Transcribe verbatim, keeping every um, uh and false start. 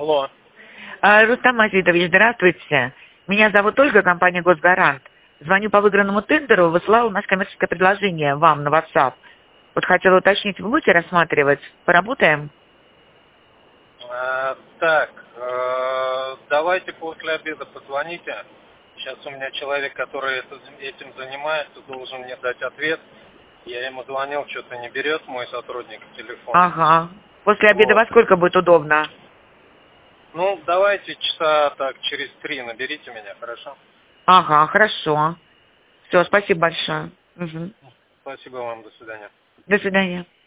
Алло. А, Рустам Азидович, здравствуйте. Меня зовут Ольга, компания «Госгарант». Звоню по выигранному тендеру, высылала у нас коммерческое предложение вам на WhatsApp. Вот хотела уточнить, вы будете рассматривать? Поработаем? А, так, э, давайте после обеда позвоните. Сейчас у меня человек, который это, этим занимается, должен мне дать ответ. Я ему звонил, что-то не берет мой сотрудник телефон. Ага. После обеда Вот. во сколько будет удобно? Ну, давайте часа так через три наберите меня, хорошо? Ага, хорошо. Все, спасибо большое. Угу. Спасибо вам, до свидания. До свидания.